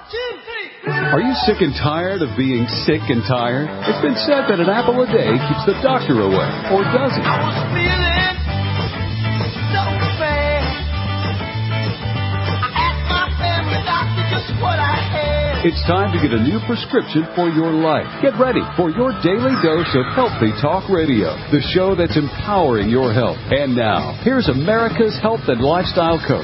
Are you sick and tired of being sick and tired? It's been said that an apple a day keeps the doctor away, or does it? I was feeling so bad. I asked my family doctor just what I had. It's time to get a new prescription for your life. Get ready for your daily dose of Healthy Talk Radio, the show that's empowering your health. And now, here's America's health and lifestyle coach.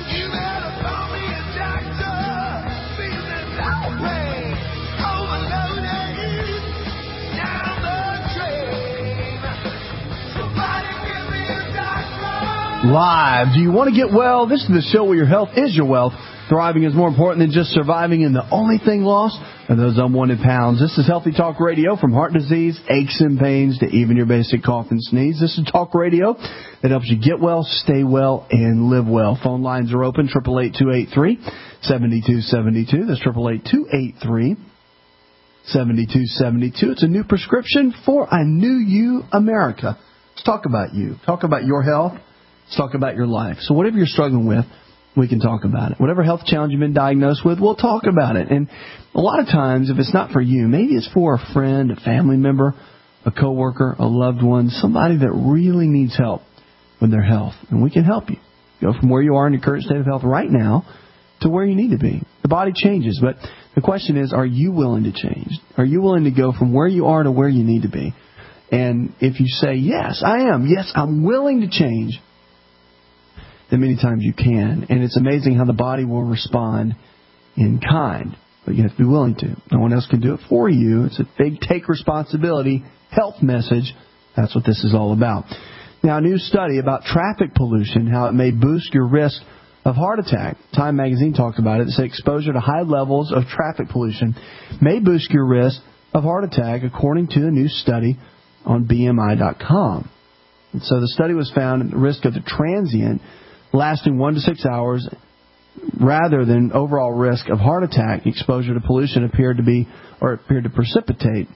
Live. Do you want to get well? This is the show where your health is your wealth. Thriving is more important than just surviving, and the only thing lost are those unwanted pounds. This is Healthy Talk Radio, from heart disease, aches and pains, to even your basic cough and sneeze. This is talk radio that helps you get well, stay well, and live well. Phone lines are open, 888-283-7272. That's 888-283-7272. It's a new prescription for a new you, America. Let's talk about you. Talk about your health. Let's talk about your life. So whatever you're struggling with, we can talk about it. Whatever health challenge you've been diagnosed with, we'll talk about it. And a lot of times, if it's not for you, maybe it's for a friend, a family member, a coworker, a loved one, somebody that really needs help with their health. And we can help you. Go from where you are in your current state of health right now to where you need to be. The body changes, but the question is, are you willing to change? Are you willing to go from where you are to where you need to be? And if you say, yes, I am. Yes, I'm willing to change, then many times you can. And it's amazing how the body will respond in kind. But you have to be willing to. No one else can do it for you. It's a big take responsibility health message. That's what this is all about. Now, a new study about traffic pollution, how it may boost your risk of heart attack. Time magazine talked about it. It said exposure to high levels of traffic pollution may boost your risk of heart attack, according to a new study on BMI.com. And so the study was found at the risk of the transient lasting 1 to 6 hours rather than overall risk of heart attack. Exposure to pollution appeared to precipitate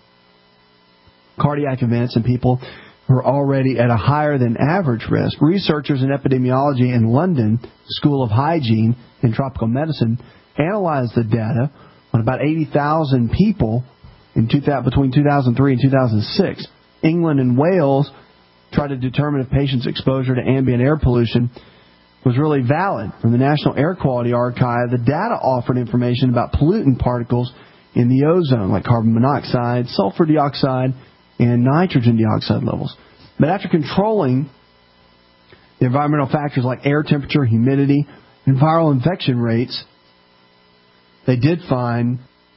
cardiac events in people who are already at a higher than average risk. Researchers in epidemiology in London School of Hygiene and Tropical Medicine analyzed the data on about 80,000 people between 2003 and 2006. England and Wales tried to determine if patients' exposure to ambient air pollution was really valid. From the National Air Quality Archive, the data offered information about pollutant particles in the ozone, like carbon monoxide, sulfur dioxide, and nitrogen dioxide levels. But after controlling the environmental factors like air temperature, humidity, and viral infection rates, they did find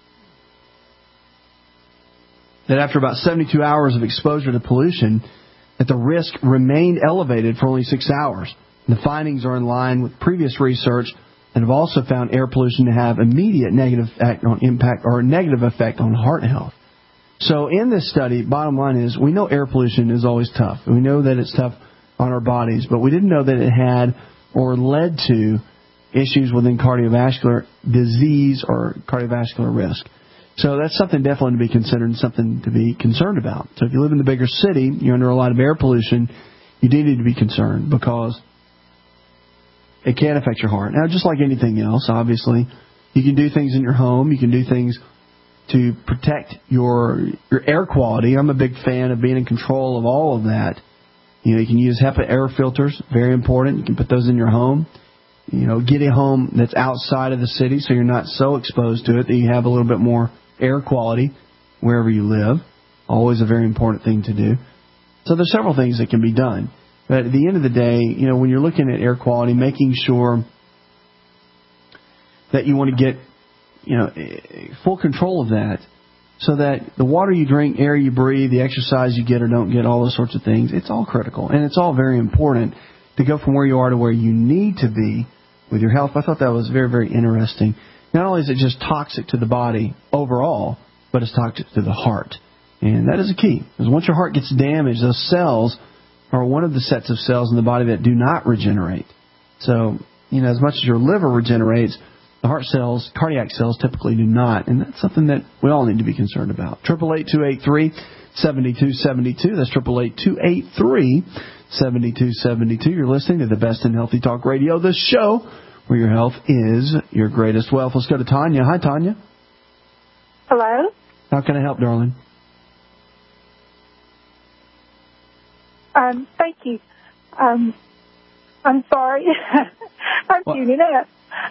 that after about 72 hours of exposure to pollution, that the risk remained elevated for only 6 hours. The findings are in line with previous research and have also found air pollution to have immediate negative effect on heart health. So in this study, bottom line is, we know air pollution is always tough. We know that it's tough on our bodies, but we didn't know that it had or led to issues within cardiovascular disease or cardiovascular risk. So that's something definitely to be considered and something to be concerned about. So if you live in the bigger city, you're under a lot of air pollution, you do need to be concerned, because it can affect your heart. Now, just like anything else, obviously, you can do things in your home. You can do things to protect your air quality. I'm a big fan of being in control of all of that. You can use HEPA air filters, very important. You can put those in your home. Get a home that's outside of the city so you're not so exposed to it that you have a little bit more air quality wherever you live. Always a very important thing to do. So there's several things that can be done. But at the end of the day, when you're looking at air quality, making sure that you want to get, full control of that, so that the water you drink, air you breathe, the exercise you get or don't get, all those sorts of things, it's all critical. And it's all very important to go from where you are to where you need to be with your health. I thought that was very, very interesting. Not only is it just toxic to the body overall, but it's toxic to the heart. And that is a key. Because once your heart gets damaged, those cells are one of the sets of cells in the body that do not regenerate. So, as much as your liver regenerates, the heart cells, cardiac cells, typically do not. And that's something that we all need to be concerned about. 888-283-7272. That's 888-283-7272. You're listening to the best in Healthy Talk Radio, the show where your health is your greatest wealth. Let's go to Tanya. Hi, Tanya. Hello? How can I help, darling? Thank you. I'm sorry. I'm tuning up.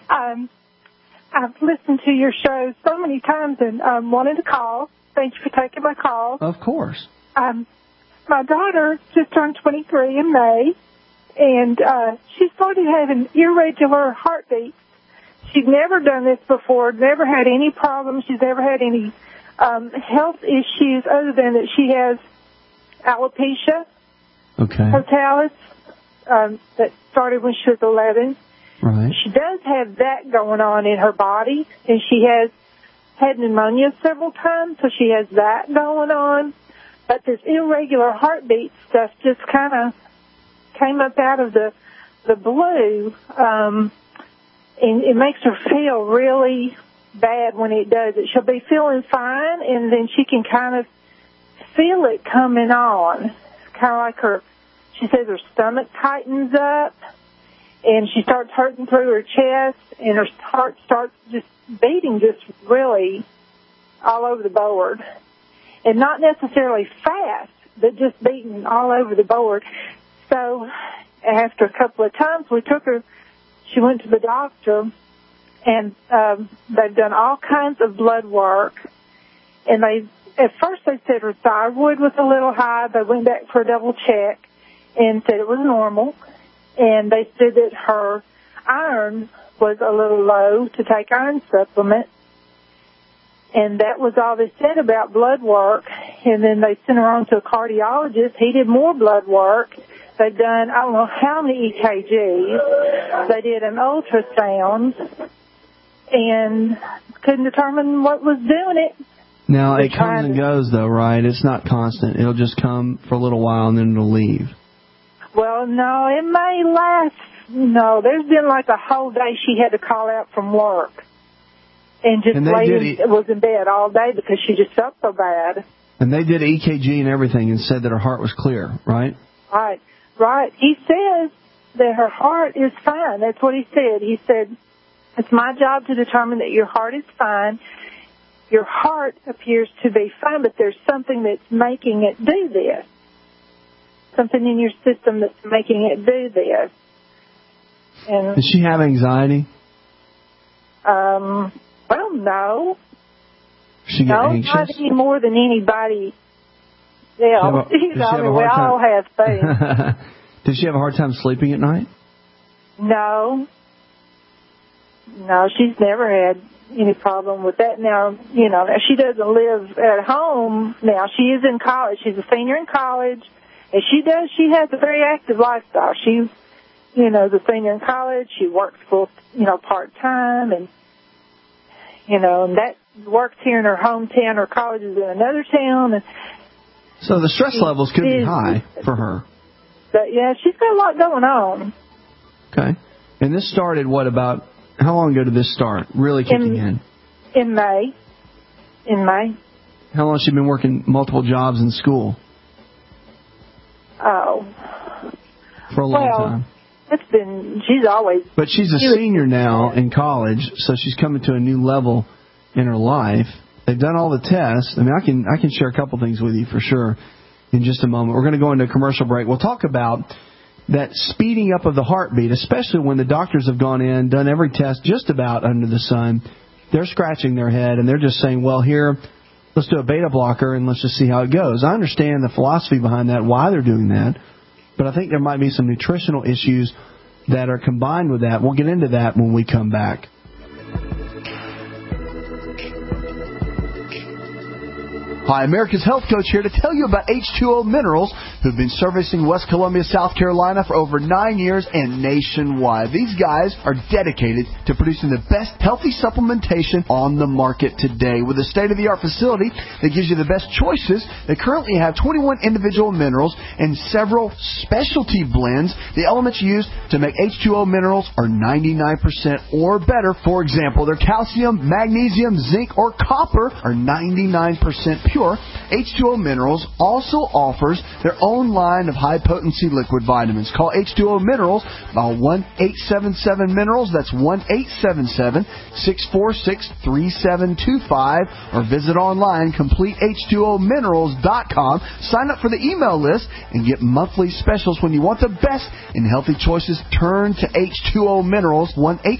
I've listened to your show so many times and wanted to call. Thank you for taking my call. Of course. My daughter just turned 23 in May, and she started having irregular heartbeats. She's never done this before, never had any problems. She's never had any health issues other than that she has alopecia totalis that started when she was 11. Right. She does have that going on in her body, and she has had pneumonia several times, so she has that going on. But this irregular heartbeat stuff just kind of came up out of the blue, and it makes her feel really bad when it does it. She'll be feeling fine, and then she can kind of feel it coming on. It's kind of like she says her stomach tightens up, and she starts hurting through her chest, and her heart starts just beating just really all over the board. And not necessarily fast, but just beating all over the board. So after a couple of times, we took her, she went to the doctor, and they've done all kinds of blood work. And at first they said her thyroid was a little high. They went back for a double check and said it was normal. And they said that her iron was a little low to take iron supplement. And that was all they said about blood work. And then they sent her on to a cardiologist. He did more blood work. They've done, I don't know how many EKGs. They did an ultrasound and couldn't determine what was doing it. Now, it comes and goes, though, right? It's not constant. It'll just come for a little while, and then it'll leave. Well, no, it may last. No, there's been like a whole day she had to call out from work. And just was in bed all day because she just felt so bad. And they did EKG and everything and said that her heart was clear, right? Right. He says that her heart is fine. That's what he said. He said, it's my job to determine that your heart is fine. Your heart appears to be fine, but there's something that's making it do this. Something in your system that's making it do this. And, does she have anxiety? Well, no. She get anxious? Not any more than anybody else. We all have things. Did she have a hard time sleeping at night? No, she's never had any problem with that. Now, she doesn't live at home now. She is in college. She's a senior in college, and she has a very active lifestyle. She's, a senior in college. She works full, part-time, and and that works here in her hometown. Her college is in another town. And so the stress levels could be high for her. But, yeah, she's got a lot going on. Okay. And this started, how long ago did this start, really kicking in? In May. How long has she been working multiple jobs in school? Oh. For a long time. She's always... But she's a senior now in college, so she's coming to a new level in her life. They've done all the tests. I mean, I can share a couple things with you for sure in just a moment. We're going to go into a commercial break. We'll talk about that speeding up of the heartbeat, especially when the doctors have gone in, done every test just about under the sun. They're scratching their head, and they're just saying, well, here, let's do a beta blocker, and let's just see how it goes. I understand the philosophy behind that, why they're doing that. But I think there might be some nutritional issues that are combined with that. We'll get into that when we come back. Hi, America's Health Coach here to tell you about H2O Minerals, who've been servicing West Columbia, South Carolina for over 9 years and nationwide. These guys are dedicated to producing the best healthy supplementation on the market today. With a state-of-the-art facility that gives you the best choices, they currently have 21 individual minerals and several specialty blends. The elements used to make H2O Minerals are 99% or better. For example, their calcium, magnesium, zinc, or copper are 99% pure. secure. H2O Minerals also offers their own line of high-potency liquid vitamins. Call H2O Minerals by 1-877-MINERALS. That's 1-877-646-3725. Or visit online, CompleteH2OMinerals.com. Sign up for the email list and get monthly specials. When you want the best in healthy choices, turn to H2O Minerals,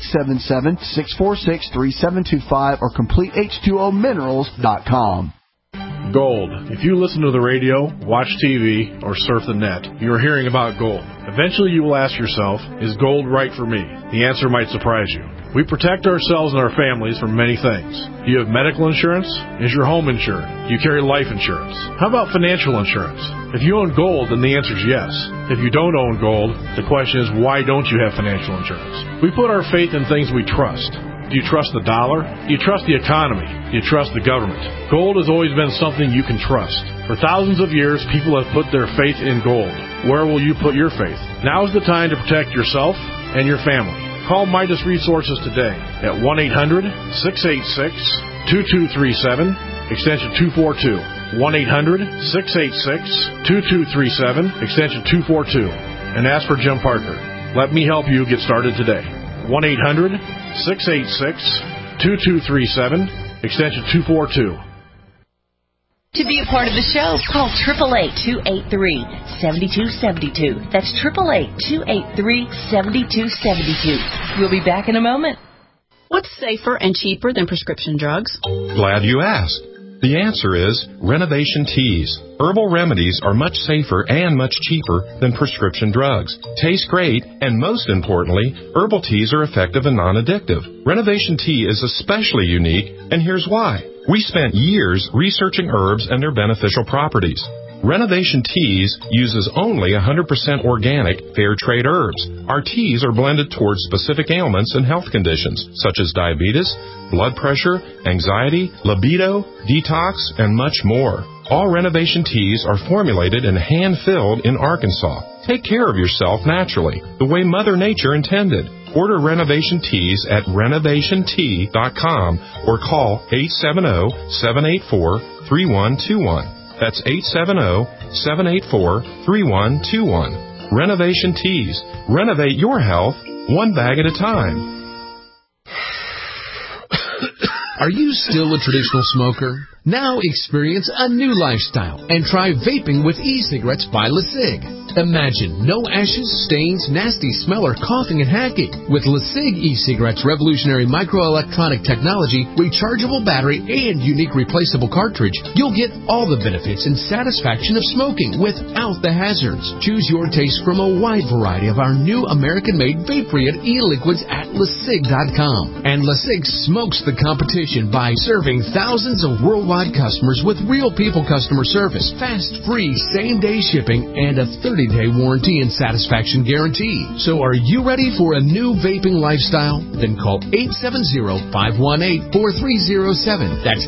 1-877-646-3725 or CompleteH2OMinerals.com. Gold. If you listen to the radio, watch TV, or surf the net, you are hearing about gold. Eventually you will ask yourself, is gold right for me? The answer might surprise you. We protect ourselves and our families from many things. Do you have medical insurance? Is your home insured? Do you carry life insurance? How about financial insurance? If you own gold, then the answer is yes. If you don't own gold, the question is, why don't you have financial insurance? We put our faith in things we trust. Do you trust the dollar? Do you trust the economy? Do you trust the government? Gold has always been something you can trust. For thousands of years, people have put their faith in gold. Where will you put your faith? Now is the time to protect yourself and your family. Call Midas Resources today at 1-800-686-2237, extension 242. 1-800-686-2237, extension 242. And ask for Jim Parker. Let me help you get started today. 1-800-686-2237, extension 242. To be a part of the show, call 888-283-7272. That's 888-283-7272. We'll be back in a moment. What's safer and cheaper than prescription drugs? Glad you asked. The answer is Renovation Teas. Herbal remedies are much safer and much cheaper than prescription drugs. Taste great, and most importantly, herbal teas are effective and non-addictive. Renovation Tea is especially unique, and here's why. We spent years researching herbs and their beneficial properties. Renovation Teas uses only 100% organic, fair trade herbs. Our teas are blended towards specific ailments and health conditions, such as diabetes, blood pressure, anxiety, libido, detox, and much more. All Renovation Teas are formulated and hand-filled in Arkansas. Take care of yourself naturally, the way Mother Nature intended. Order Renovation Teas at renovationtea.com or call 870-784-3121. That's 870-784-3121. Renovation Teas. Renovate your health one bag at a time. Are you still a traditional smoker? Now experience a new lifestyle and try vaping with e-cigarettes by LeSig. Imagine no ashes, stains, nasty smell, or coughing and hacking. With LeSig e-cigarettes' revolutionary microelectronic technology, rechargeable battery, and unique replaceable cartridge, you'll get all the benefits and satisfaction of smoking without the hazards. Choose your taste from a wide variety of our new American-made vape-free e-liquids at LeSig.com. And LeSig smokes the competition by serving thousands of worldwide customers with real people customer service, fast, free, same-day shipping, and a 30-day warranty and satisfaction guarantee. So are you ready for a new vaping lifestyle? Then call 870-518-4307. That's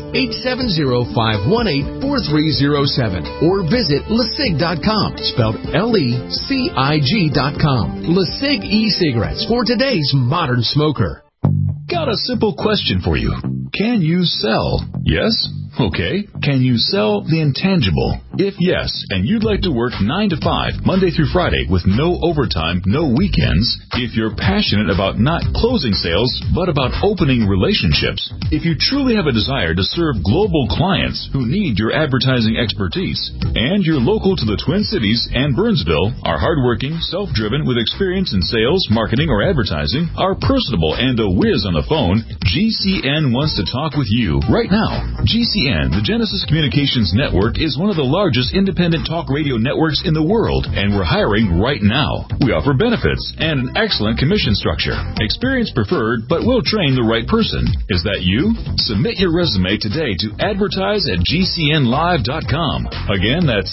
870-518-4307. Or visit LeSig.com, spelled LECIG.com. LeSig e-cigarettes for today's modern smoker. Got a simple question for you. Can you sell? Yes? Okay. Can you sell the intangible? If yes, and you'd like to work 9 to 5, Monday through Friday, with no overtime, no weekends, if you're passionate about not closing sales, but about opening relationships, if you truly have a desire to serve global clients who need your advertising expertise, and you're local to the Twin Cities and Burnsville, are hardworking, self-driven, with experience in sales, marketing, or advertising, are personable, and a whiz on the phone, GCN wants to talk with you right now. GCN, the Genesis Communications Network, is one of the largest independent talk radio networks in the world, and we're hiring right now. We offer benefits and an excellent commission structure. Experience preferred, but we'll train the right person. Is that you? Submit your resume today to advertise@gcnlive.com. Again, that's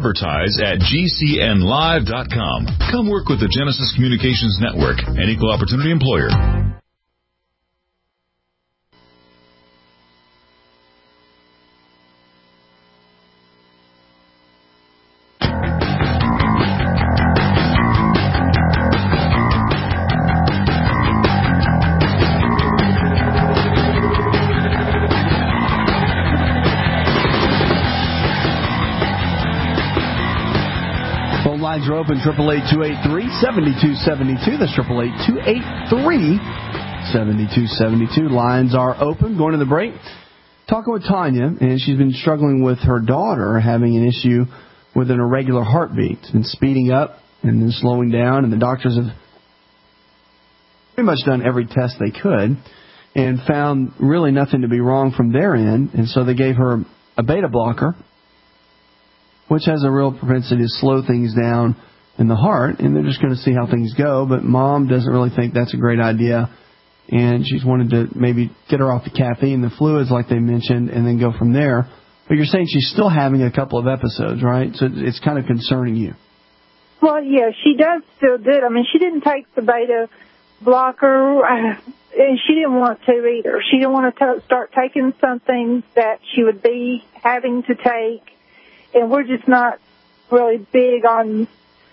advertise@gcnlive.com. Come work with the Genesis Communications Network, an equal opportunity employer. Lines are open, 888-283-7272. That's 888-283-7272. Lines are open. Going to the break. Talking with Tanya, and she's been struggling with her daughter having an issue with an irregular heartbeat. It's been speeding up and then slowing down, and the doctors have pretty much done every test they could and found really nothing to be wrong from their end, and so they gave her a beta blocker, which has a real propensity to slow things down in the heart, and they're just going to see how things go. But Mom doesn't really think that's a great idea, and she's wanted to maybe get her off the caffeine, the fluids like they mentioned, and then go from there. But you're saying she's still having a couple of episodes, right? So it's kind of concerning you. Well, yeah, she does still do it. I mean, she didn't take the beta blocker, and she didn't want to either. She didn't want to start taking something that she would be having to take, and we're just not really big on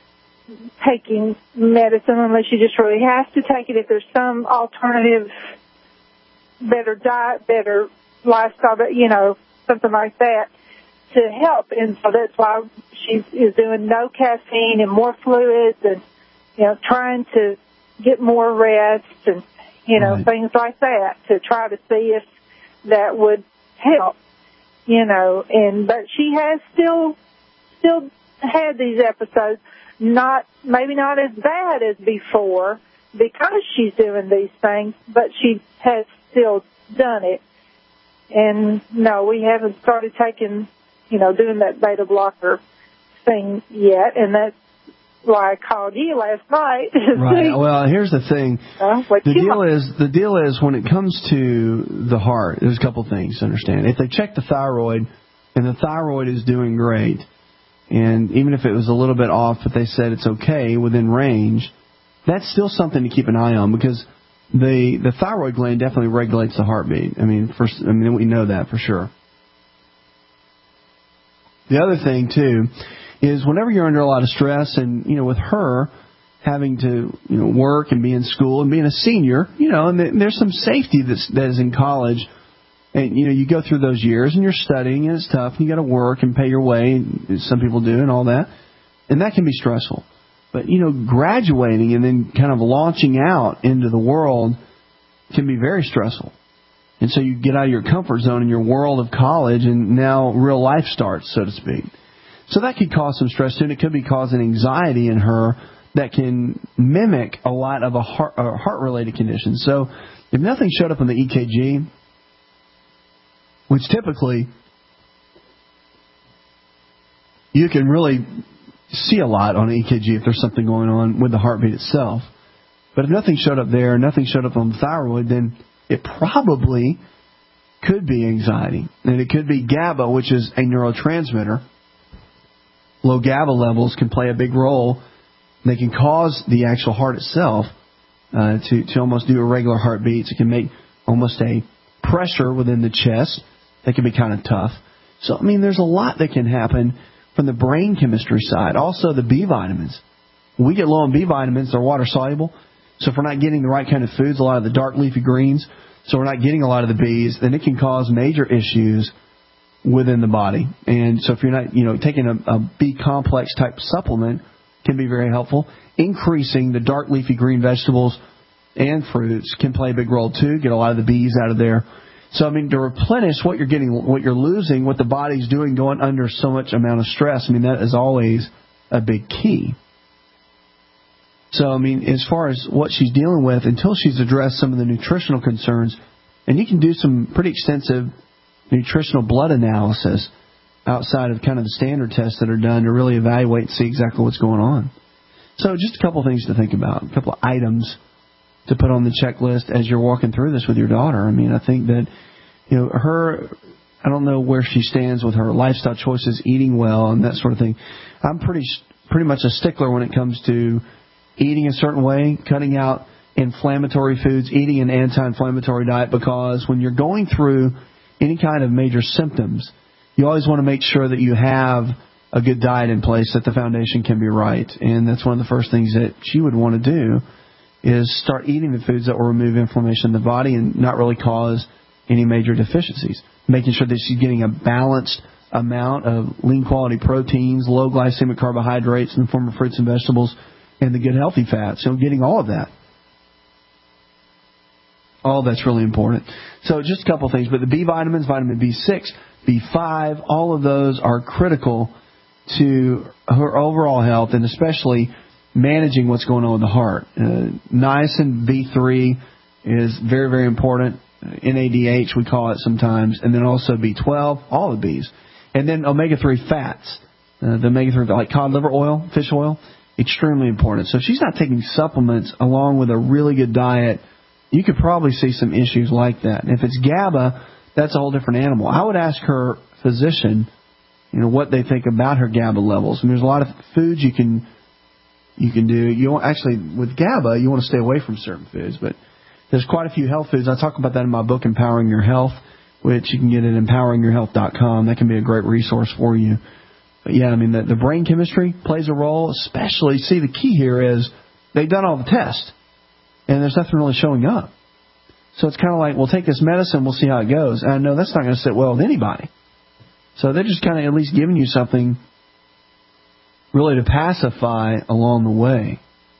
taking medicine unless she just really has to take it. If there's some alternative, better diet, better lifestyle, something like that to help. And so that's why she is doing no caffeine and more fluids and, trying to get more rest and, right. Things like that to try to see if that would help, but she has still had these episodes. Maybe not as bad as before because she's doing these things, but she has still done it. And no, we haven't started taking, doing that beta blocker thing yet, and that's why I called you last night. Right. Well, here's the thing. The deal is when it comes to the heart, there's a couple things to understand. If they check the thyroid and the thyroid is doing great, and even if it was a little bit off, but they said it's okay, within range, that's still something to keep an eye on because the thyroid gland definitely regulates the heartbeat. I mean, we know that for sure. The other thing, too, is whenever you're under a lot of stress and, with her having to, work and be in school and being a senior, and there's some safety that is in college. And, you go through those years and you're studying and it's tough and you got to work and pay your way. Some people do and all that. And that can be stressful. But, graduating and then kind of launching out into the world can be very stressful. And so you get out of your comfort zone in your world of college and now real life starts, so to speak. So that could cause some stress too, and it could be causing anxiety in her that can mimic a lot of heart-related conditions. So if nothing showed up on the EKG, which typically you can really see a lot on an EKG if there's something going on with the heartbeat itself. But if nothing showed up there, nothing showed up on the thyroid, then it probably could be anxiety. And it could be GABA, which is a neurotransmitter. Low GABA levels can play a big role. They can cause the actual heart itself to almost do irregular heartbeats. It can make almost a pressure within the chest that can be kind of tough. So, there's a lot that can happen from the brain chemistry side. Also, the B vitamins. When we get low on B vitamins, they're water soluble. So if we're not getting the right kind of foods, a lot of the dark leafy greens, so we're not getting a lot of the Bs, then it can cause major issues within the body. And so if you're not, taking a B complex type supplement can be very helpful. Increasing the dark leafy green vegetables and fruits can play a big role too. Get a lot of the Bs out of there. So, to replenish what you're getting, what you're losing, what the body's doing going under so much amount of stress, that is always a big key. So, as far as what she's dealing with, until she's addressed some of the nutritional concerns, and you can do some pretty extensive nutritional blood analysis outside of kind of the standard tests that are done to really evaluate and see exactly what's going on. So just a couple of things to think about, a couple of items to put on the checklist as you're walking through this with your daughter. I think that, I don't know where she stands with her lifestyle choices, eating well and that sort of thing. I'm pretty much a stickler when it comes to eating a certain way, cutting out inflammatory foods, eating an anti-inflammatory diet, because when you're going through any kind of major symptoms, you always want to make sure that you have a good diet in place, that the foundation can be right. And that's one of the first things that she would want to do is start eating the foods that will remove inflammation in the body and not really cause any major deficiencies. Making sure that she's getting a balanced amount of lean quality proteins, low glycemic carbohydrates in the form of fruits and vegetables, and the good healthy fats. So getting all of that. All that's really important. So just a couple things, but the B vitamins, vitamin B6, B5, all of those are critical to her overall health, and especially managing what's going on with the heart. Niacin B3 is very, very important. NADH, we call it sometimes, and then also B12, all the Bs. And then omega-3 fats. The omega-3, like cod liver oil, fish oil, extremely important. So if she's not taking supplements along with a really good diet, you could probably see some issues like that. And if it's GABA, that's a whole different animal. I would ask her physician, what they think about her GABA levels. And there's a lot of foods you can do. You won't, actually, with GABA, you want to stay away from certain foods, but there's quite a few health foods. I talk about that in my book, Empowering Your Health, which you can get at empoweringyourhealth.com. That can be a great resource for you. But yeah, I mean, the brain chemistry plays a role, especially, see, the key here is they've done all the tests, and there's nothing really showing up. So it's kind of like, we'll take this medicine, we'll see how it goes. And I know that's not going to sit well with anybody. So they're just kind of at least giving you something really to pacify along the way.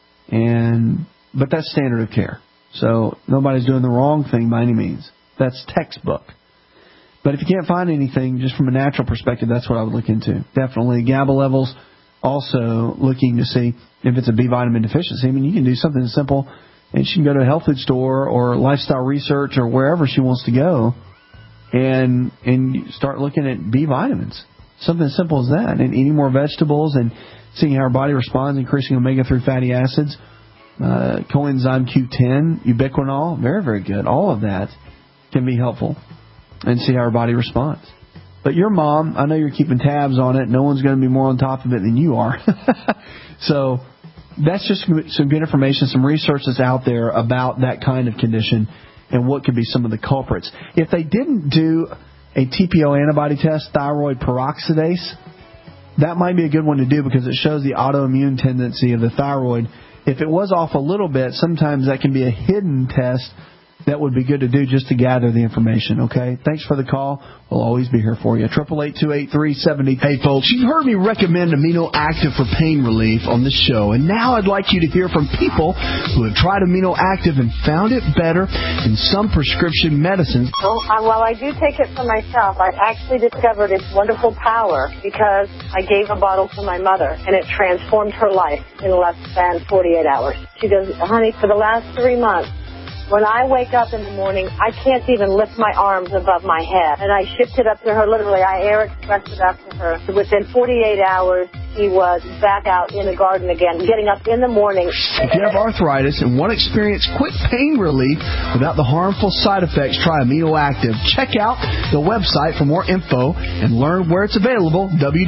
But that's standard of care. So nobody's doing the wrong thing by any means. That's textbook. But if you can't find anything, just from a natural perspective, that's what I would look into. Definitely GABA levels. Also looking to see if it's a B vitamin deficiency. I mean, you can do something simple, and she can go to a health food store or Lifestyle Research or wherever she wants to go and start looking at B vitamins. Something as simple as that. And eating more vegetables and seeing how her body responds, increasing omega-3 fatty acids, coenzyme Q10, ubiquinol, very, very good. All of that can be helpful, and see how her body responds. But your mom, I know you're keeping tabs on it. No one's going to be more on top of it than you are. So that's just some good information, some research that's out there about that kind of condition and what could be some of the culprits. If they didn't do a TPO antibody test, thyroid peroxidase, that might be a good one to do because it shows the autoimmune tendency of the thyroid. If it was off a little bit, sometimes that can be a hidden test that would be good to do just to gather the information, okay? Thanks for the call. We'll always be here for you. 888-283-70. Hey, folks, you've heard me recommend Amino Active for pain relief on this show, and now I'd like you to hear from people who have tried Amino Active and found it better than some prescription medicines. Well, I do take it for myself. I actually discovered its wonderful power because I gave a bottle to my mother, and it transformed her life in less than 48 hours. She goes, honey, for the last 3 months, when I wake up in the morning, I can't even lift my arms above my head. And I shipped it up to her, literally. I air expressed it up to her. Within 48 hours, she was back out in the garden again, getting up in the morning. If you have arthritis and want to experience quick pain relief without the harmful side effects, try Amino Active. Check out the website for more info and learn where it's available,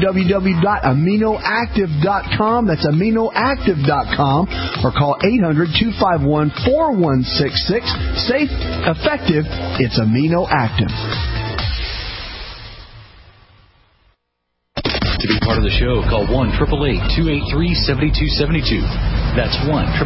www.aminoactive.com. That's aminoactive.com, or call 800-251-4166. Safe, effective, it's Amino Active. To be part of the show, call 1-888-283-7272. That's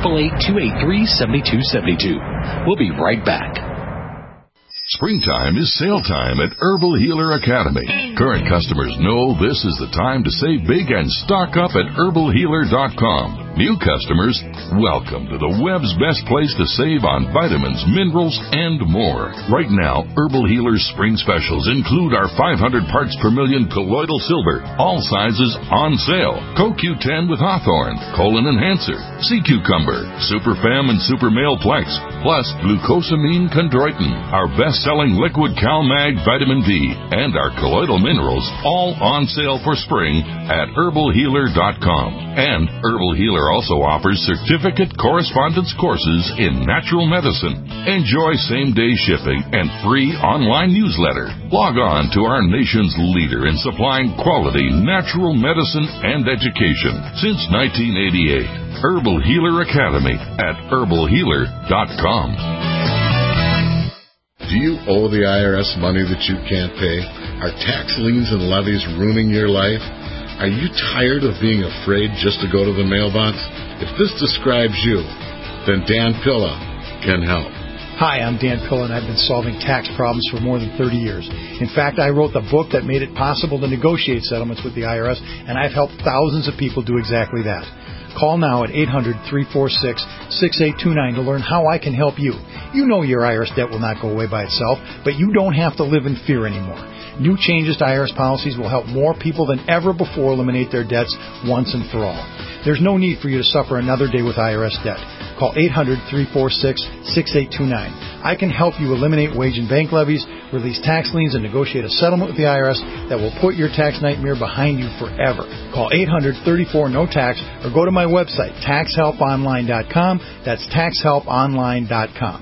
1-888-283-7272. We'll be right back. Springtime is sale time at Herbal Healer Academy. Current customers know this is the time to save big and stock up at herbalhealer.com. New customers, welcome to the web's best place to save on vitamins, minerals, and more. Right now, Herbal Healer's spring specials include our 500 parts per million colloidal silver, all sizes on sale, CoQ10 with Hawthorne, Colon Enhancer, Sea Cucumber, Super Fem and Super Male Plex, plus glucosamine chondroitin, our best-selling liquid CalMag vitamin D, and our colloidal minerals, all on sale for spring at herbalhealer.com. And Herbal Healer also offers certificate correspondence courses in natural medicine. Enjoy same-day shipping and free online newsletter. Log on to our nation's leader in supplying quality natural medicine and education since 1988. Herbal Healer Academy at herbalhealer.com. Do you owe the IRS money that you can't pay? Are tax liens and levies ruining your life? Are you tired of being afraid just to go to the mailbox? If this describes you, then Dan Pilla can help. Hi, I'm Dan Pillen. I've been solving tax problems for more than 30 years. In fact, I wrote the book that made it possible to negotiate settlements with the IRS, and I've helped thousands of people do exactly that. Call now at 800-346-6829 to learn how I can help you. You know your IRS debt will not go away by itself, but you don't have to live in fear anymore. New changes to IRS policies will help more people than ever before eliminate their debts once and for all. There's no need for you to suffer another day with IRS debt. Call 800-346-6829. I can help you eliminate wage and bank levies, release tax liens, and negotiate a settlement with the IRS that will put your tax nightmare behind you forever. Call 800-34-NO-TAX or go to my website, taxhelponline.com. That's taxhelponline.com.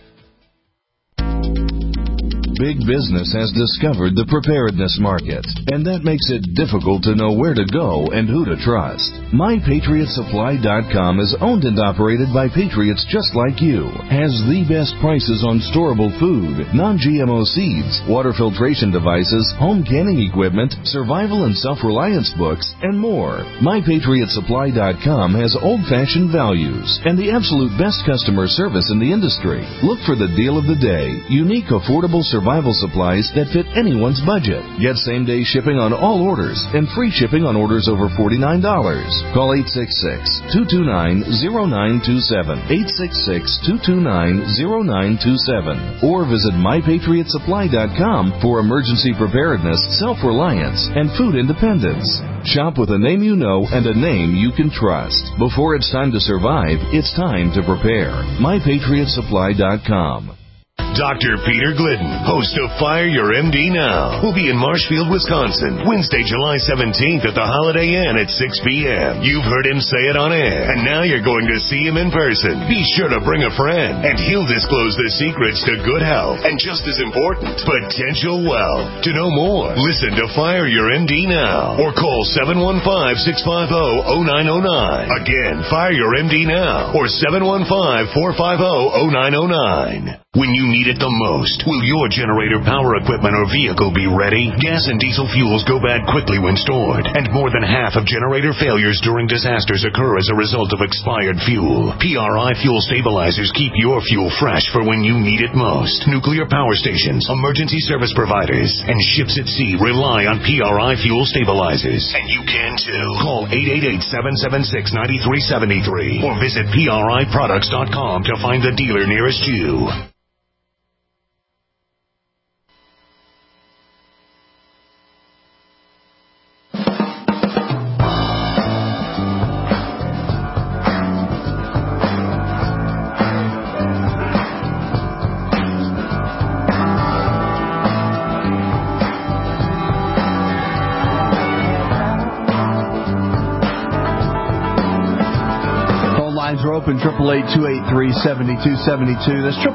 Big business has discovered the preparedness market, and that makes it difficult to know where to go and who to trust. MyPatriotSupply.com is owned and operated by patriots just like you, has the best prices on storable food, non-GMO seeds, water filtration devices, home canning equipment, survival and self-reliance books, and more. MyPatriotSupply.com has old-fashioned values and the absolute best customer service in the industry. Look for the deal of the day, unique, affordable survival supplies that fit anyone's budget. Get same-day shipping on all orders and free shipping on orders over $49. Call 866-229-0927, 866-229-0927, or visit MyPatriotSupply.com for emergency preparedness, self-reliance, and food independence. Shop with a name you know and a name you can trust. Before it's time to survive, it's time to prepare. MyPatriotSupply.com. Dr. Peter Glidden, host of Fire Your MD Now, will be in Marshfield, Wisconsin, Wednesday, July 17th at the Holiday Inn at 6 p.m. You've heard him say it on air, and now you're going to see him in person. Be sure to bring a friend, and he'll disclose the secrets to good health, and just as important, potential wealth. To know more, listen to Fire Your MD Now, or call 715-650-0909. Again, Fire Your MD Now, or 715-450-0909. When you need it the most, will your generator, power equipment, or vehicle be ready? Gas and diesel fuels go bad quickly when stored, and more than half of generator failures during disasters occur as a result of expired fuel. PRI Fuel Stabilizers keep your fuel fresh for when you need it most. Nuclear power stations, emergency service providers, and ships at sea rely on PRI Fuel Stabilizers. And you can too. Call 888-776-9373 or visit PRIproducts.com to find the dealer nearest you. Open 888-283-7272. That's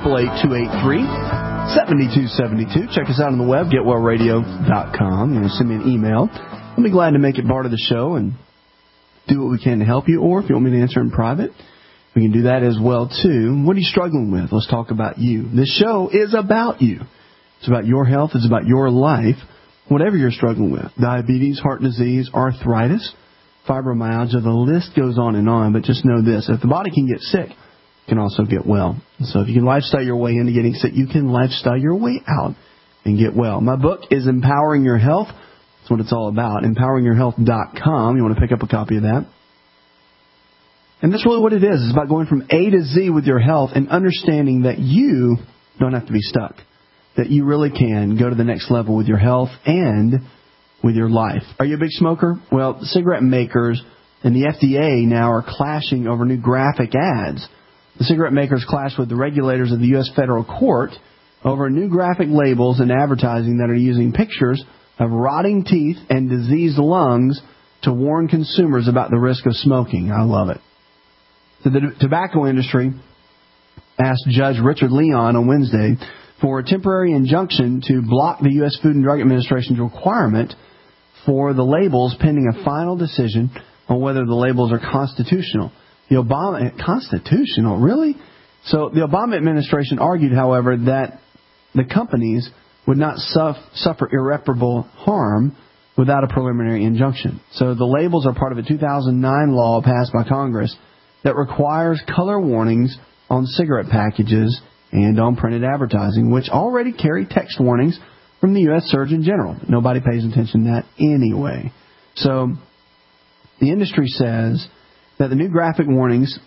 888-283-7272. Check us out on the web, getwellradio.com. You know, send me an email. I'll be glad to make it part of the show and do what we can to help you. Or if you want me to answer in private, we can do that as well too. What are you struggling with? Let's talk about you. This show is about you. It's about your health. It's about your life. Whatever you're struggling with, diabetes, heart disease, arthritis, fibromyalgia, the list goes on, but just know this. If the body can get sick, it can also get well. So if you can lifestyle your way into getting sick, you can lifestyle your way out and get well. My book is Empowering Your Health. That's what it's all about. EmpoweringYourHealth.com. You want to pick up a copy of that. And that's really what it is. It's about going from A to Z with your health and understanding that you don't have to be stuck, that you really can go to the next level with your health and with your life. Are you a big smoker? Well, cigarette makers and the FDA now are clashing over new graphic ads. The cigarette makers clash with the regulators of the U.S. federal court over new graphic labels and advertising that are using pictures of rotting teeth and diseased lungs to warn consumers about the risk of smoking. I love it. So the tobacco industry asked Judge Richard Leon on Wednesday for a temporary injunction to block the U.S. Food and Drug Administration's requirement for the labels pending a final decision on whether the labels are constitutional. Constitutional? Really? So the Obama administration argued, however, that the companies would not suffer irreparable harm without a preliminary injunction. So the labels are part of a 2009 law passed by Congress that requires color warnings on cigarette packages and on printed advertising, which already carry text warnings from the U.S. Surgeon General. Nobody pays attention to that anyway. So the industry says that the new graphic warnings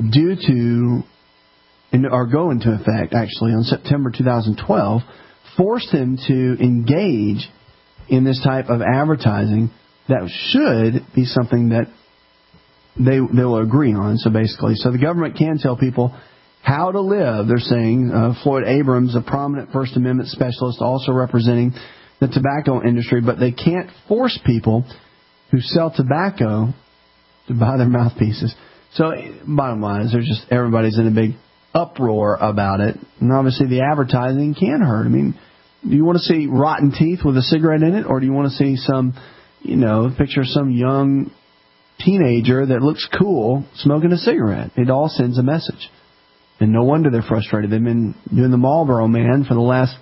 are go into effect, actually, on September 2012, forced them to engage in this type of advertising that should be something that they will agree on. So the government can tell people how to live. They're saying Floyd Abrams, a prominent First Amendment specialist, also representing the tobacco industry, but they can't force people who sell tobacco to buy their mouthpieces. So bottom line is, everybody's in a big uproar about it, and obviously the advertising can hurt. I mean, do you want to see rotten teeth with a cigarette in it, or do you want to see some, picture of some young teenager that looks cool smoking a cigarette? It all sends a message. And no wonder they're frustrated. They've been doing the Marlboro Man for the last,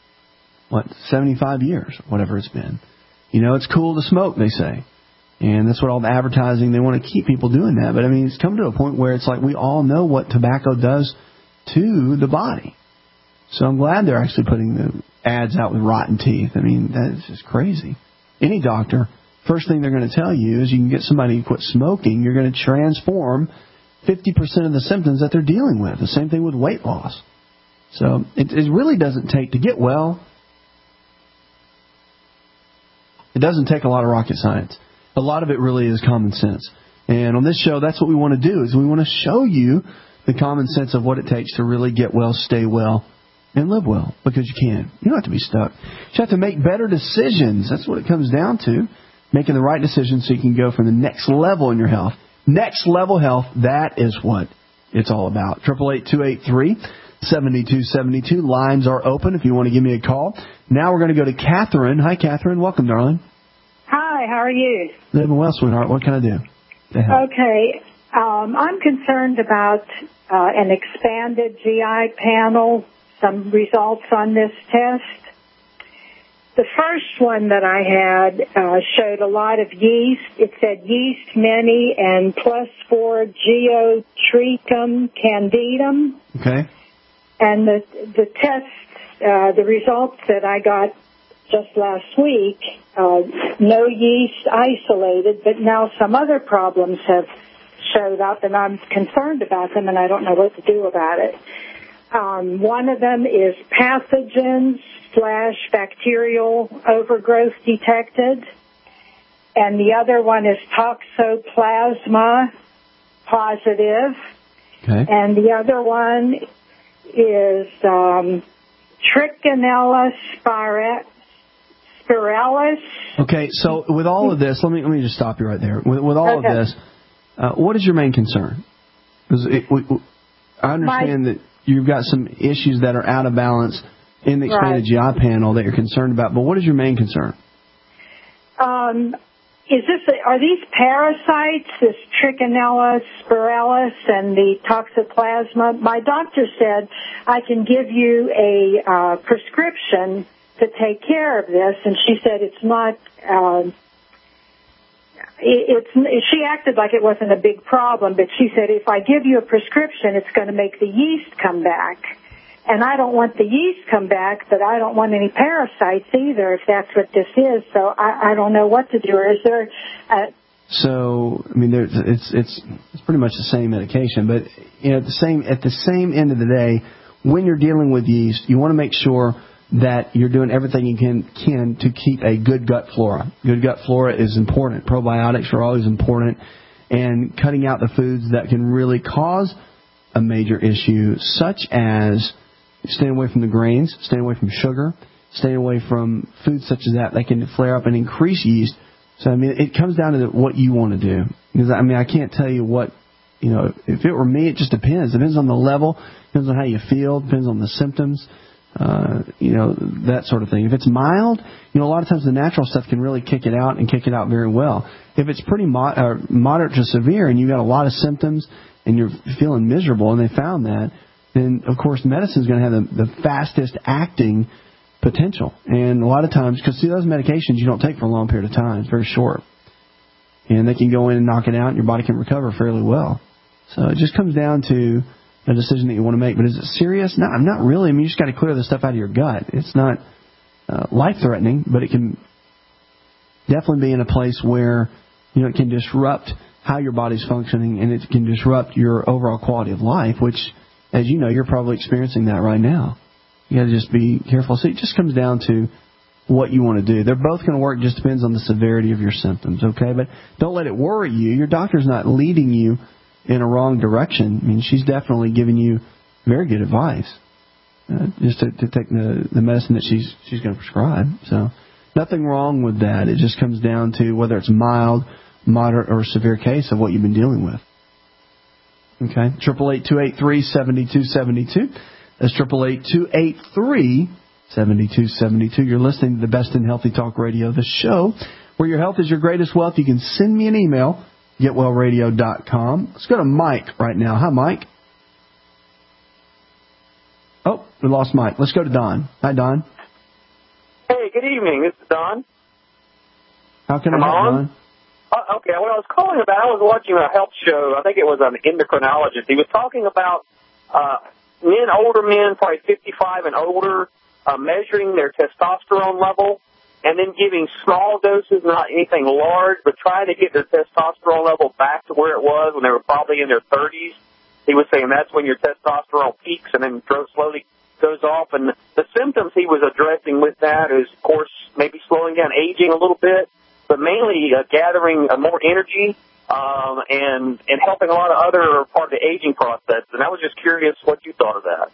75 years, whatever it's been. It's cool to smoke, they say. And that's what all the advertising, they want to keep people doing that. But, it's come to a point where it's like we all know what tobacco does to the body. So I'm glad they're actually putting the ads out with rotten teeth. That's just crazy. Any doctor, first thing they're going to tell you is you can get somebody to quit smoking. You're going to transform 50% of the symptoms that they're dealing with. The same thing with weight loss. So it really doesn't take, to get well, it doesn't take a lot of rocket science. A lot of it really is common sense. And on this show, that's what we want to do, is we want to show you the common sense of what it takes to really get well, stay well, and live well, because you can. You don't have to be stuck. You have to make better decisions. That's what it comes down to, making the right decisions so you can go from the next level in your health. Next level health, that is what it's all about. 888-283-7272. Lines are open if you want to give me a call. Now we're going to go to Catherine. Hi, Catherine. Welcome, darling. Hi, how are you? Living well, sweetheart. What can I do? Okay. I'm concerned about an expanded GI panel, some results on this test. The first one that I had showed a lot of yeast. It said yeast many and +4 Geotrichum candidum. Okay. And the test, the results that I got just last week, no yeast isolated, but now some other problems have showed up, and I'm concerned about them, and I don't know what to do about it. One of them is pathogens/bacterial overgrowth detected, and the other one is toxoplasma positive, okay. And the other one is Trichinella spiralis. Okay, so with all of this, let me just stop you right there. With all of this, what is your main concern? Because I understand that you've got some issues that are out of balance in the expanded GI panel that you're concerned about, but what is your main concern? Are these parasites, this Trichinella spiralis and the toxoplasma? My doctor said I can give you a prescription to take care of this, and she said it's not. She acted like it wasn't a big problem, but she said if I give you a prescription, it's going to make the yeast come back. And I don't want the yeast come back, but I don't want any parasites either, if that's what this is. So I don't know what to do. Or is there So, it's pretty much the same medication, but at the same end of the day, when you're dealing with yeast, you want to make sure that you're doing everything you can to keep a good gut flora. Good gut flora is important. Probiotics are always important, and cutting out the foods that can really cause a major issue, such as staying away from the grains, staying away from sugar, staying away from foods such as that can flare up and increase yeast. So, it comes down to what you want to do. Because, I can't tell you what, if it were me, it just depends. It depends on the level, depends on how you feel, depends on the symptoms, that sort of thing. If it's mild, a lot of times the natural stuff can really kick it out and kick it out very well. If it's pretty moderate to severe and you've got a lot of symptoms and you're feeling miserable, and they found that, then, of course, medicine is going to have the fastest acting potential. And a lot of times, because those medications you don't take for a long period of time, it's very short. And they can go in and knock it out, and your body can recover fairly well. So it just comes down to a decision that you want to make. But is it serious? No, not really. I mean, you just got to clear the stuff out of your gut. It's not life-threatening, but it can definitely be in a place where, it can disrupt how your body's functioning, and it can disrupt your overall quality of life, which, as you know, you're probably experiencing that right now. You got to just be careful. So it just comes down to what you want to do. They're both going to work. Just depends on the severity of your symptoms, okay? But don't let it worry you. Your doctor's not leading you in a wrong direction. I mean, she's definitely giving you very good advice, just to take the medicine that she's going to prescribe. So nothing wrong with that. It just comes down to whether it's mild, moderate, or severe case of what you've been dealing with. Okay, 888-283-7272. That's 888-283-7272. You're listening to the Best in Healthy Talk Radio, the show where your health is your greatest wealth. You can send me an email, getwellradio.com. Let's go to Mike right now. Hi, Mike. Oh, we lost Mike. Let's go to Don. Hi, Don. Hey, good evening. This is Don. How can I help, Don? Okay, what I was calling about, I was watching a health show. I think it was an endocrinologist. He was talking about older men, probably 55 and older, measuring their testosterone level and then giving small doses, not anything large, but trying to get their testosterone level back to where it was when they were probably in their 30s. He was saying that's when your testosterone peaks and then slowly goes off. And the symptoms he was addressing with that is, of course, maybe slowing down aging a little bit, but mainly gathering more energy and helping a lot of other part of the aging process. And I was just curious what you thought of that.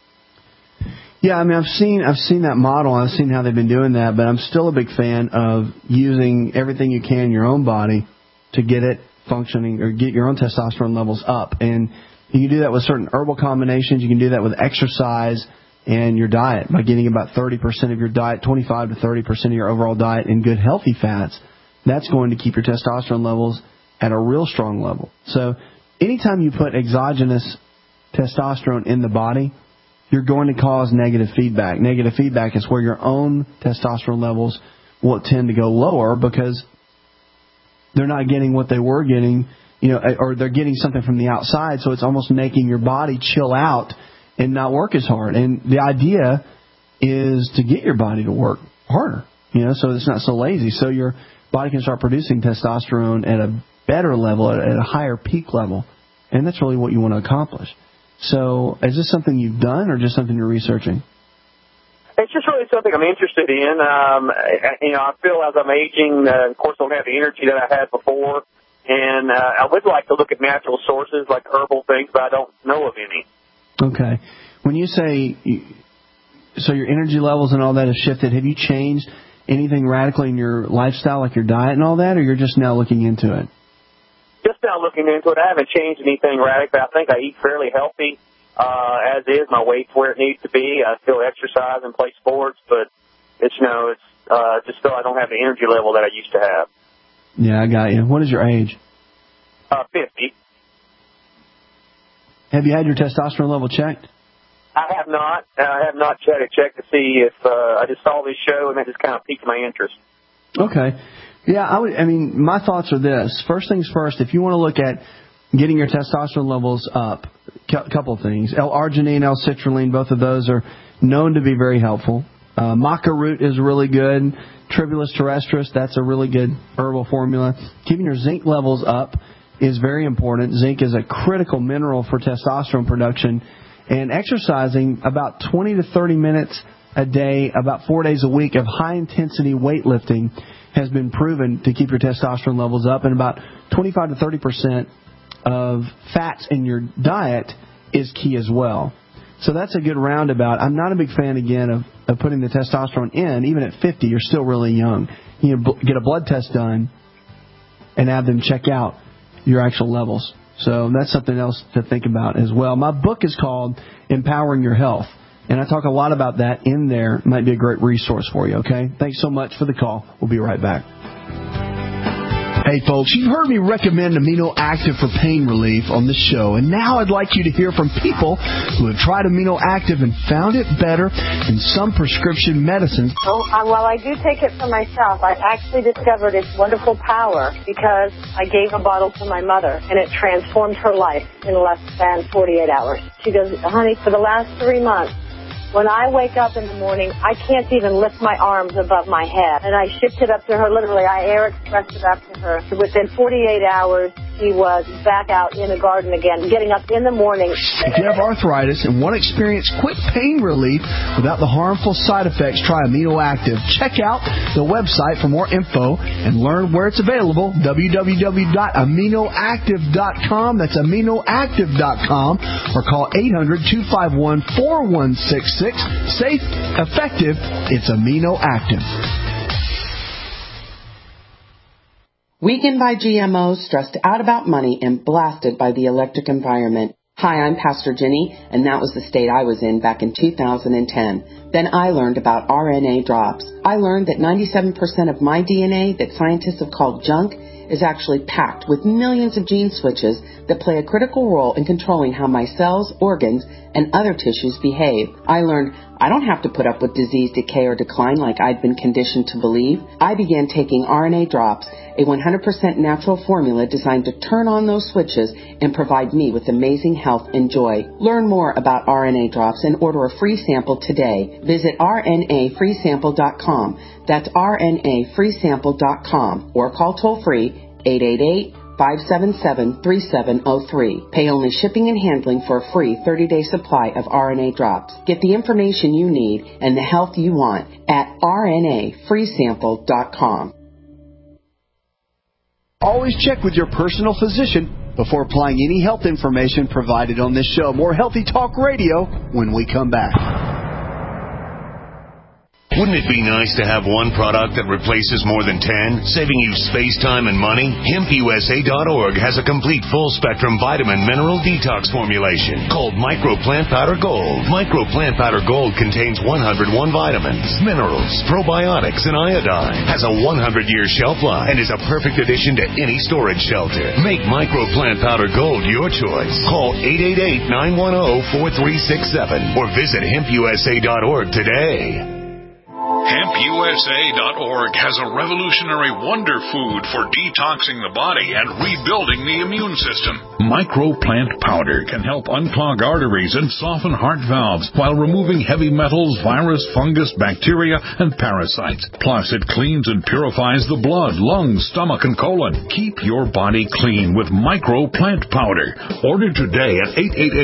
Yeah, I mean, I've seen that model. I've seen how they've been doing that, but I'm still a big fan of using everything you can in your own body to get it functioning or get your own testosterone levels up. And you can do that with certain herbal combinations. You can do that with exercise and your diet by getting about 30% of your diet, 25 to 30% of your overall diet in good healthy fats. That's going to keep your testosterone levels at a real strong level. So anytime you put exogenous testosterone in the body, you're going to cause negative feedback. Negative feedback is where your own testosterone levels will tend to go lower because they're not getting what they were getting, or they're getting something from the outside, so it's almost making your body chill out and not work as hard. And the idea is to get your body to work harder, so it's not so lazy. So your body can start producing testosterone at a better level, at a higher peak level. And that's really what you want to accomplish. So is this something you've done or just something you're researching? It's just really something I'm interested in. I feel as I'm aging, of course, I don't have the energy that I had before. And I would like to look at natural sources like herbal things, but I don't know of any. Okay. When you say, so your energy levels and all that have shifted, have you changed anything radically in your lifestyle, like your diet and all that, or you're just now looking into it? Just now looking into it. I haven't changed anything radically. I think I eat fairly healthy as is. My weight's where it needs to be. I still exercise and play sports, but it's just still I don't have the energy level that I used to have. Yeah, I got you. What is your age? 50. Have you had your testosterone level checked? I have not. I have not checked to see if I just saw this show and that just kind of piqued my interest. Okay. Yeah, my thoughts are this. First things first, if you want to look at getting your testosterone levels up, a couple of things. L-arginine, L-citrulline, both of those are known to be very helpful. Maca root is really good. Tribulus terrestris, that's a really good herbal formula. Keeping your zinc levels up is very important. Zinc is a critical mineral for testosterone production. And exercising about 20 to 30 minutes a day, about 4 days a week of high-intensity weightlifting has been proven to keep your testosterone levels up. And about 25 to 30% of fats in your diet is key as well. So that's a good roundabout. I'm not a big fan, again, of putting the testosterone in. Even at 50, you're still really young. You get a blood test done and have them check out your actual levels. So that's something else to think about as well. My book is called Empowering Your Health, and I talk a lot about that in there. It might be a great resource for you, okay? Thanks so much for the call. We'll be right back. Hey folks, you've heard me recommend Amino Active for pain relief on the show, and now I'd like you to hear from people who have tried Amino Active and found it better than some prescription medicines. While I do take it for myself, I actually discovered its wonderful power because I gave a bottle to my mother, and it transformed her life in less than 48 hours. She goes, honey, for the last 3 months, when I wake up in the morning, I can't even lift my arms above my head. And I shipped it up to her, literally. I air expressed it up to her. Within 48 hours, she was back out in the garden again, getting up in the morning. If you have arthritis and want to experience quick pain relief without the harmful side effects, try Amino Active. Check out the website for more info and learn where it's available, www.aminoactive.com. That's aminoactive.com, or call 800-251-4166. Safe, effective, it's Amino Active. Weakened by GMOs, stressed out about money, and blasted by the electric environment. Hi, I'm Pastor Jenny, and that was the state I was in back in 2010. Then I learned about RNA drops. I learned that 97% of my DNA that scientists have called junk is actually packed with millions of gene switches that play a critical role in controlling how my cells, organs, and other tissues behave. I learned I don't have to put up with disease, decay, or decline like I'd been conditioned to believe. I began taking RNA drops, a 100% natural formula designed to turn on those switches and provide me with amazing health and joy. Learn more about RNA drops and order a free sample today. Visit rnafreesample.com. That's rnafreesample.com, or call toll-free 888-577-3703. Pay only shipping and handling for a free 30-day supply of RNA drops. Get the information you need and the health you want at rnafreesample.com. Always check with your personal physician before applying any health information provided on this show. More Healthy Talk Radio when we come back. Wouldn't it be nice to have one product that replaces more than 10, saving you space, time, and money? HempUSA.org has a complete full-spectrum vitamin mineral detox formulation called Micro Plant Powder Gold. Micro Plant Powder Gold contains 101 vitamins, minerals, probiotics, and iodine. Has a 100-year shelf life and is a perfect addition to any storage shelter. Make Micro Plant Powder Gold your choice. Call 888-910-4367 or visit HempUSA.org today. HempUSA.org has a revolutionary wonder food for detoxing the body and rebuilding the immune system. Microplant powder can help unclog arteries and soften heart valves while removing heavy metals, virus, fungus, bacteria, and parasites. Plus, it cleans and purifies the blood, lungs, stomach, and colon. Keep your body clean with Microplant powder. Order today at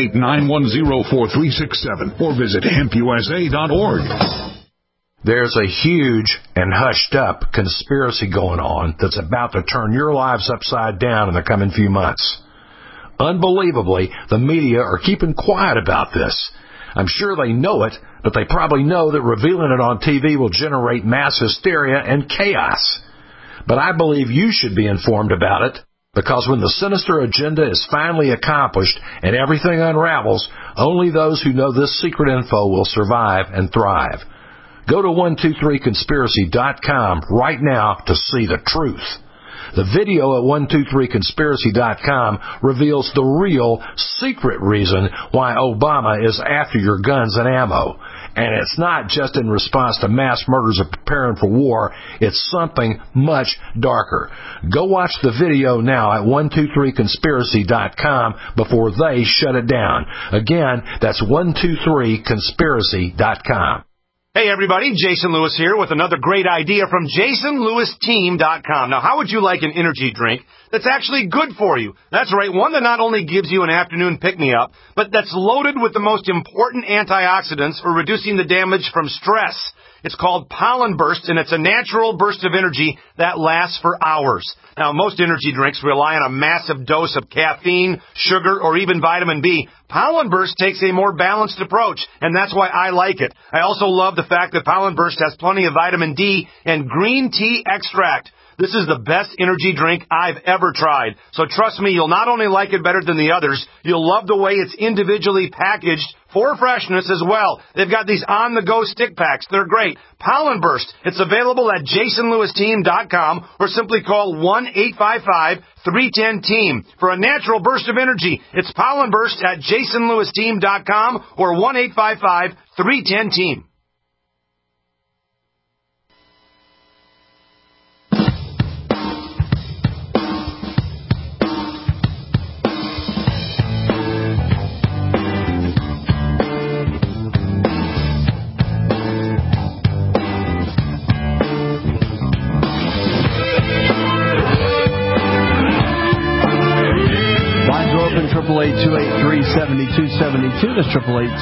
888-910-4367 or visit HempUSA.org. There's a huge and hushed up conspiracy going on that's about to turn your lives upside down in the coming few months. Unbelievably, the media are keeping quiet about this. I'm sure they know it, but they probably know that revealing it on TV will generate mass hysteria and chaos. But I believe you should be informed about it, because when the sinister agenda is finally accomplished and everything unravels, only those who know this secret info will survive and thrive. Go to 123conspiracy.com right now to see the truth. The video at 123conspiracy.com reveals the real, secret reason why Obama is after your guns and ammo. And it's not just in response to mass murders or preparing for war. It's something much darker. Go watch the video now at 123conspiracy.com before they shut it down. Again, that's 123conspiracy.com. Hey everybody, Jason Lewis here with another great idea from JasonLewisTeam.com. Now, how would you like an energy drink that's actually good for you? That's right, one that not only gives you an afternoon pick-me-up, but that's loaded with the most important antioxidants for reducing the damage from stress. It's called Pollen Burst, and it's a natural burst of energy that lasts for hours. Now, most energy drinks rely on a massive dose of caffeine, sugar, or even vitamin B. Pollen Burst takes a more balanced approach, and that's why I like it. I also love the fact that Pollen Burst has plenty of vitamin D and green tea extract. This is the best energy drink I've ever tried. So trust me, you'll not only like it better than the others, you'll love the way it's individually packaged for freshness as well. They've got these on-the-go stick packs. They're great. Pollen Burst. It's available at JasonLewisTeam.com or simply call 1-855-310-TEAM for a natural burst of energy. It's Pollen Burst at JasonLewisTeam.com or 1-855-310-TEAM. Lines are open, 888-283-7272. That's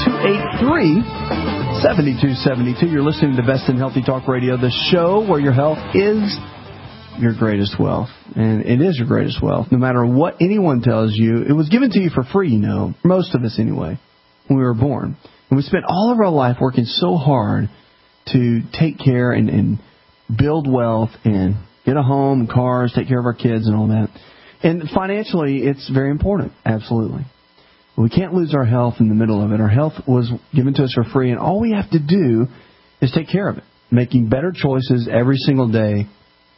888-283-7272. You're listening to Best in Healthy Talk Radio, the show where your health is your greatest wealth. And it is your greatest wealth. No matter what anyone tells you, it was given to you for free, you know, most of us anyway, when we were born. And we spent all of our life working so hard to take care and build wealth and get a home, cars, take care of our kids and all that. And financially, it's very important, absolutely. We can't lose our health in the middle of it. Our health was given to us for free, and all we have to do is take care of it, making better choices every single day.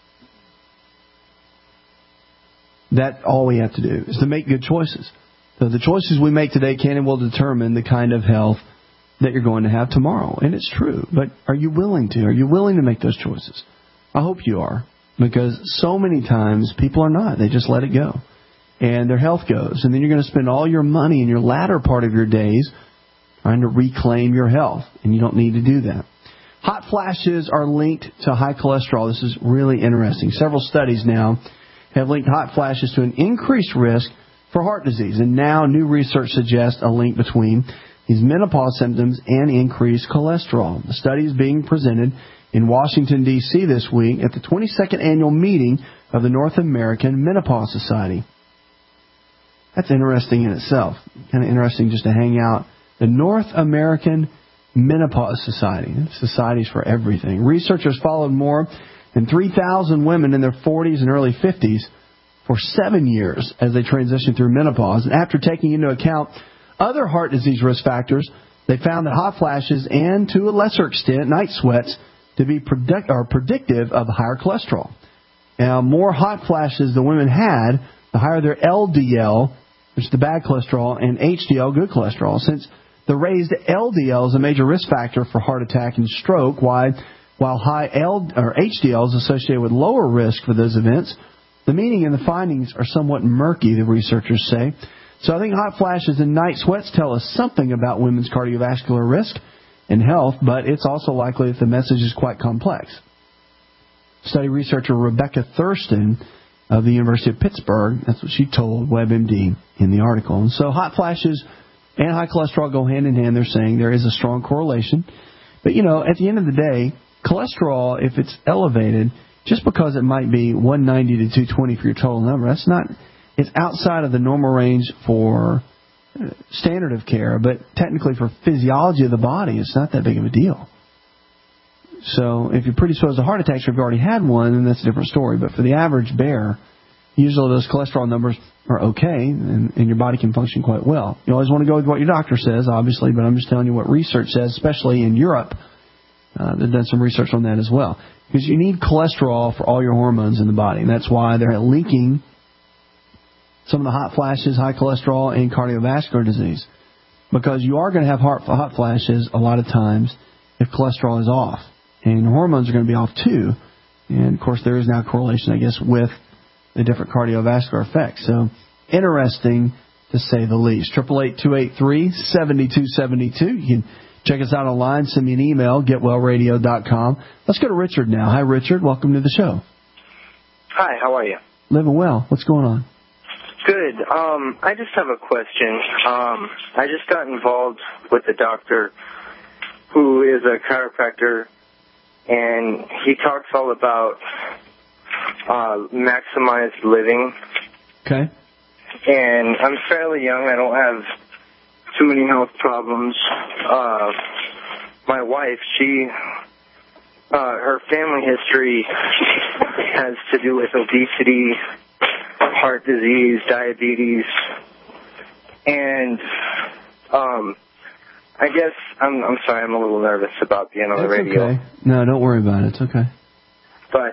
That's all we have to do, is to make good choices. So the choices we make today can and will determine the kind of health that you're going to have tomorrow. And it's true, but are you willing to? Are you willing to make those choices? I hope you are. Because so many times people are not. They just let it go. And their health goes. And then you're going to spend all your money in your latter part of your days trying to reclaim your health. And you don't need to do that. Hot flashes are linked to high cholesterol. This is really interesting. Several studies now have linked hot flashes to an increased risk for heart disease. And now new research suggests a link between these menopause symptoms and increased cholesterol. The study is being presented in Washington, D.C. this week at the 22nd annual meeting of the North American Menopause Society. That's interesting in itself. Kind of interesting just to hang out. The North American Menopause Society. Societies for everything. Researchers followed more than 3,000 women in their 40s and early 50s for 7 years as they transitioned through menopause. And after taking into account other heart disease risk factors, they found that hot flashes and, to a lesser extent, night sweats to be predictive of higher cholesterol. Now, more hot flashes the women had, the higher their LDL, which is the bad cholesterol, and HDL, good cholesterol. Since the raised LDL is a major risk factor for heart attack and stroke, while high HDL is associated with lower risk for those events, the meaning and the findings are somewhat murky, the researchers say. So I think hot flashes and night sweats tell us something about women's cardiovascular risk and health, but it's also likely that the message is quite complex. Study researcher Rebecca Thurston of the University of Pittsburgh, that's what she told WebMD in the article. And so hot flashes and high cholesterol go hand in hand. They're saying there is a strong correlation. But, you know, at the end of the day, cholesterol, if it's elevated, just because it might be 190 to 220 for your total number, it's outside of the normal range for standard of care, but technically for physiology of the body, it's not that big of a deal. So if you're predisposed to heart attacks or if you've already had one, then that's a different story. But for the average bear, usually those cholesterol numbers are okay, and your body can function quite well. You always want to go with what your doctor says, obviously, but I'm just telling you what research says, especially in Europe. They've done some research on that as well. Because you need cholesterol for all your hormones in the body, and that's why they're linking some of the hot flashes, high cholesterol, and cardiovascular disease. Because you are going to have hot flashes a lot of times if cholesterol is off. And your hormones are going to be off too. And, of course, there is now a correlation, I guess, with the different cardiovascular effects. So, interesting to say the least. 888-283-7272. You can check us out online. Send me an email, getwellradio.com. Let's go to Richard now. Hi, Richard. Welcome to the show. Hi, how are you? Living well. What's going on? Good. I just have a question. I just got involved with a doctor who is a chiropractor, and he talks all about maximized living. Okay. And I'm fairly young. I don't have too many health problems. My wife, she her family history has to do with obesity, heart disease, diabetes, and I guess I'm sorry, I'm a little nervous about being on the radio. Okay. No, don't worry about it. It's okay. But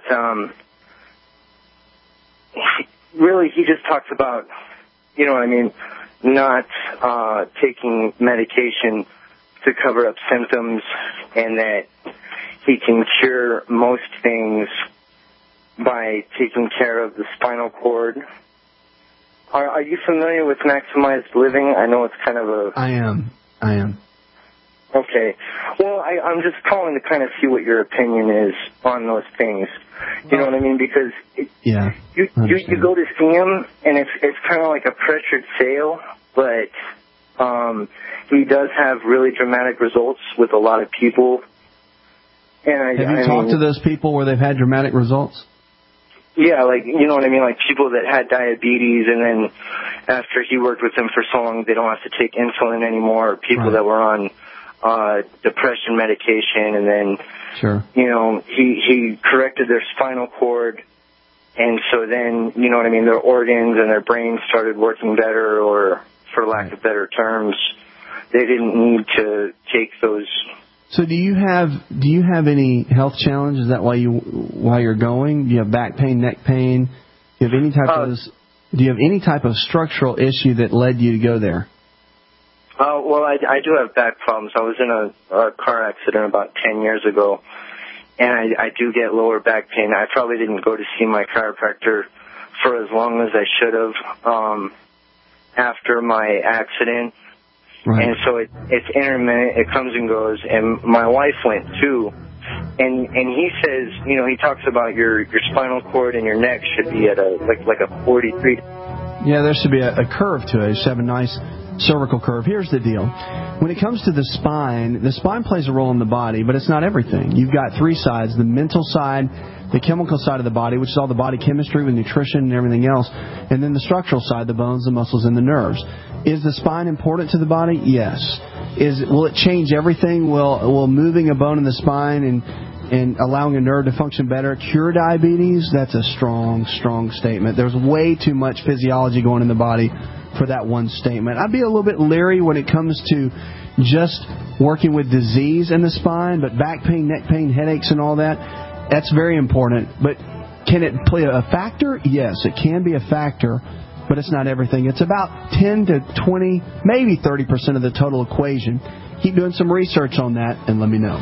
really, he just talks about, you know what I mean, not taking medication to cover up symptoms, and that he can cure most things by taking care of the spinal cord. Are you familiar with maximized living? I know it's kind of a... I am. Okay. Well, I'm just calling to kind of see what your opinion is on those things. You know what I mean? Because you go to see him, and it's kind of like a pressured sale, but he does have really dramatic results with a lot of people. And have you talked to those people where they've had dramatic results? Yeah, like, you know what I mean, like people that had diabetes, and then after he worked with them for so long, they don't have to take insulin anymore. Or people that were on depression medication, and then, you know, he corrected their spinal cord, and so then, you know what I mean, their organs and their brains started working better, or for lack of better terms, they didn't need to take those. So do you have any health challenges? Is that why you're going? Do you have back pain, neck pain? Do you have any type of structural issue that led you to go there? Well, I do have back problems. I was in a car accident about 10 years ago, and I do get lower back pain. I probably didn't go to see my chiropractor for as long as I should have after my accident. Right. And so it's intermittent. It comes and goes. And my wife went too. And he says, you know, he talks about your spinal cord and your neck should be at a 43. Yeah, there should be a curve to it. It should have a nice cervical curve. Here's the deal. When it comes to the spine plays a role in the body, but it's not everything. You've got three sides: the mental side, the chemical side of the body, which is all the body chemistry with nutrition and everything else, and then the structural side, the bones, the muscles, and the nerves. Is the spine important to the body? Yes. Will it change everything? Will moving a bone in the spine and allowing a nerve to function better cure diabetes? That's a strong, strong statement. There's way too much physiology going in the body for that one statement. I'd be a little bit leery when it comes to just working with disease in the spine, but back pain, neck pain, headaches, and all that's very important. But can it play a factor? Yes, it can be a factor, but it's not everything. It's about 10 to 20, maybe 30% of the total equation. Keep doing some research on that and let me know.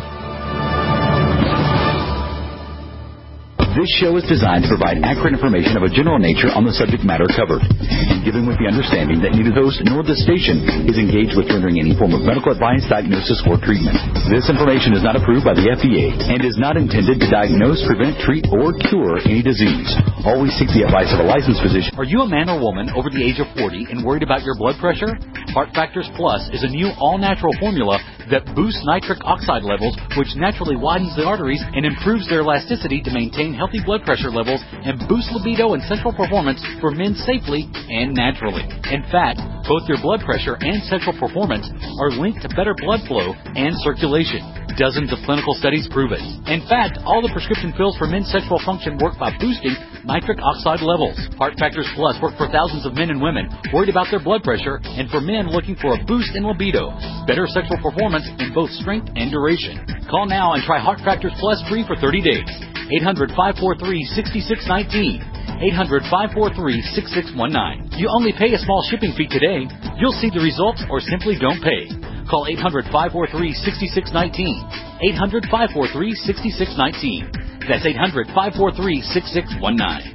This show is designed to provide accurate information of a general nature on the subject matter covered, and given with the understanding that neither host nor the station is engaged with rendering any form of medical advice, diagnosis, or treatment. This information is not approved by the FDA and is not intended to diagnose, prevent, treat, or cure any disease. Always seek the advice of a licensed physician. Are you a man or woman over the age of 40 and worried about your blood pressure? Heart Factors Plus is a new all-natural formula that boosts nitric oxide levels, which naturally widens the arteries and improves their elasticity to maintain healthy blood pressure levels and boost libido and sexual performance for men safely and naturally. In fact, both your blood pressure and sexual performance are linked to better blood flow and circulation. Dozens of clinical studies prove it. In fact, all the prescription pills for men's sexual function work by boosting nitric oxide levels. Heart Factors Plus work for thousands of men and women worried about their blood pressure and for men looking for a boost in libido, better sexual performance in both strength and duration. Call now and try Heart Factors Plus free for 30 days. 800-543-6619. 800-543-6619. You only pay a small shipping fee today. You'll see the results or simply don't pay. Call 800-543-6619. 800-543-6619. That's 800-543-6619.